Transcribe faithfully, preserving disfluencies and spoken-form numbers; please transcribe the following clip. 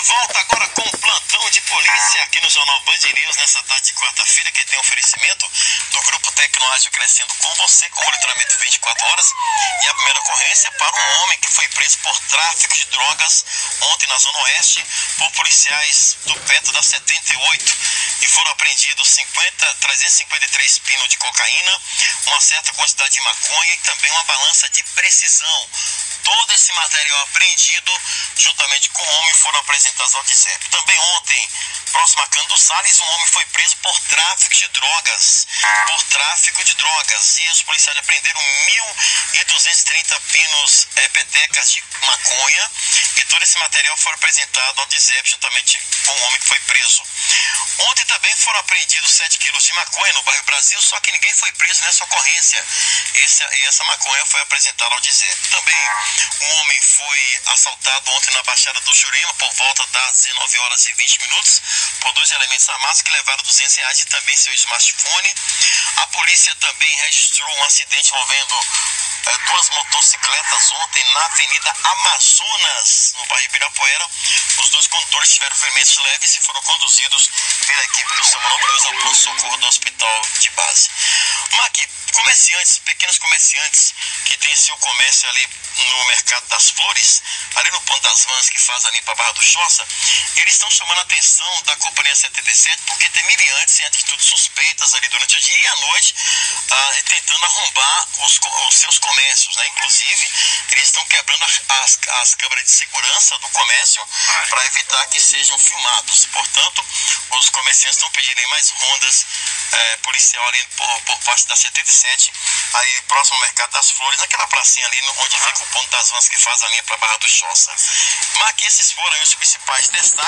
Volta agora com o plantão de polícia aqui no Jornal Band News nessa tarde de quarta-feira, que tem oferecimento do Grupo Tecnoágil Crescendo com você, com monitoramento vinte e quatro horas. E a primeira ocorrência para um homem que foi preso por tráfico de drogas ontem na Zona Oeste por policiais do Petro da setenta e oito. E foram apreendidos cinquenta, trezentos e cinquenta e três pinos de cocaína, uma certa quantidade de maconha e também uma balança de precisão. Todo esse material apreendido, juntamente com o homem, foram apresentados ao D I S E P. Também ontem, próximo a Cano do Salles, um homem foi preso por tráfico de drogas. Por tráfico de drogas. E os policiais apreenderam mil e duzentos e trinta pinos, é, petecas de maconha. E todo esse material foi apresentado ao D I S E P, juntamente com o homem que foi preso. Ontem também foram apreendidos sete quilos de maconha no bairro Brasil, só que ninguém foi preso nessa ocorrência. Esse, e essa maconha foi apresentada ao D I S E P. Também um homem foi assaltado ontem na Baixada do Jurema por volta das dezenove horas e vinte minutos por dois elementos armados que levaram duzentos reais e também seu smartphone. A polícia também registrou um acidente envolvendo é, duas motocicletas ontem na Avenida Amazonas, no bairro Ibirapuera. Os dois condutores tiveram ferimentos leves e foram conduzidos pela equipe do SAMU dois ao pronto-socorro do hospital de base. Mac, comerciantes, pequenos comerciantes que têm seu comércio ali no Mercado das Flores, ali no Ponto das Vans, que faz ali para a Barra do Choça, eles estão chamando a atenção da Companhia setenta e sete porque tem miliantes em atitudes suspeitas ali durante o dia e à noite, ah, tentando arrombar os, os seus comércios, né? Inclusive, eles estão quebrando as, as câmeras de segurança do comércio para evitar que sejam filmados. Portanto, os comerciantes estão pedindo mais rondas eh, policial ali por, por parte da setenta e sete, aí próximo ao Mercado das Flores, naquela pracinha ali no, onde fica o Ponto das Vans que faz a linha para a Barra do Choça. Mas que esses foram aí os principais destaques.